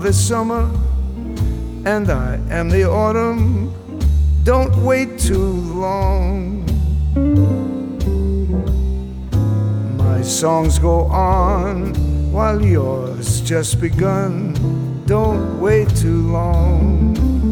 the summer, and I am the autumn. Don't wait too long. My songs go on while yours just begun. Don't wait too long.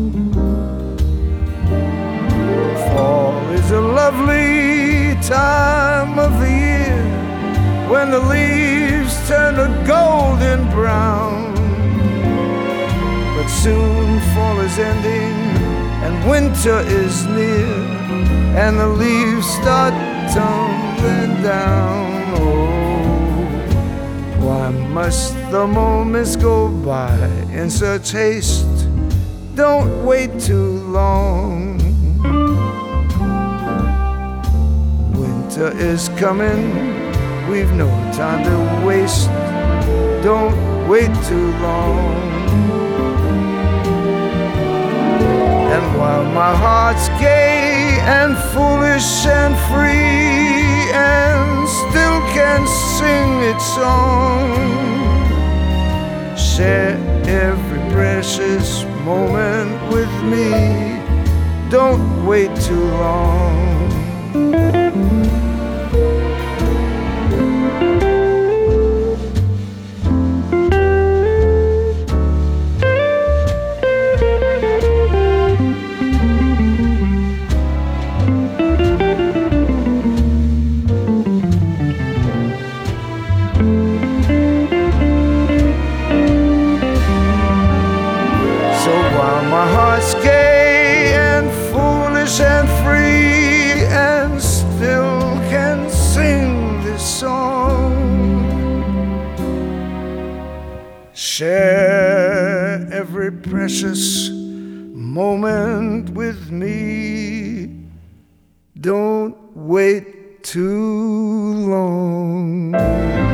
Fall is a lovely time of the year when the leaves turn to golden brown. But soon fall is ending and winter is near, and the leaves start tumbling down. Oh, why must the moments go by in such haste? Don't wait too long. Winter is coming, we've no time to waste. Don't wait too long. And while my heart's gay and foolish and free, and still can sing its song, share every precious moment with me. Don't wait too long. My heart's gay and foolish and free, and still can sing this song. Share every precious moment with me. Don't wait too long.